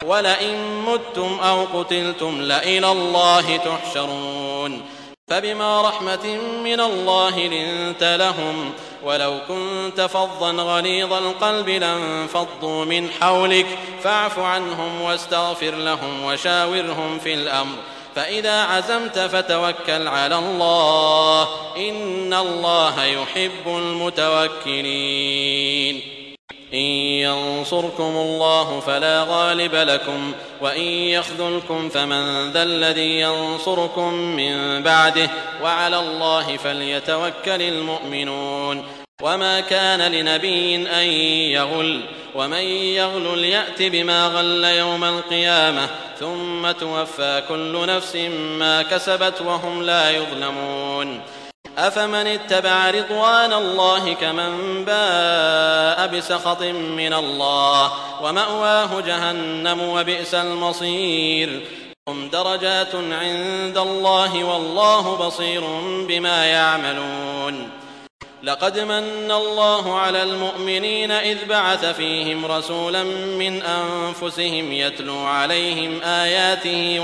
ولئن متم أو قتلتم لإلى الله تحشرون فبما رحمة من الله لنت لهم ولو كنت فظا غليظ القلب لانفضوا من حولك فاعف عنهم واستغفر لهم وشاورهم في الأمر فإذا عزمت فتوكل على الله إن الله يحب المتوكلين إن ينصركم الله فلا غالب لكم وإن يخذلكم فمن ذا الذي ينصركم من بعده وعلى الله فليتوكل المؤمنون وما كان لنبي أن يغل ومن يغل يأت بما غل يوم القيامة ثم توفى كل نفس ما كسبت وهم لا يظلمون أفمن اتبع رضوان الله كمن باء بسخط من الله ومأواه جهنم وبئس المصير هم درجات عند الله والله بصير بما يعملون لقد من الله على المؤمنين إذ بعث فيهم رسولا من أنفسهم يتلو عليهم آياته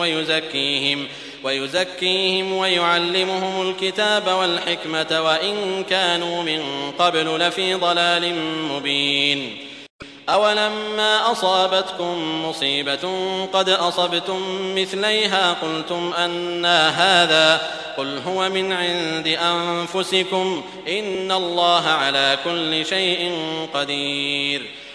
ويزكيهم ويعلمهم الكتاب والحكمة وإن كانوا من قبل لفي ضلال مبين أولما أصابتكم مصيبة قد أصبتم مثليها قلتم أنى هذا قل هو من عند أنفسكم إن الله على كل شيء قدير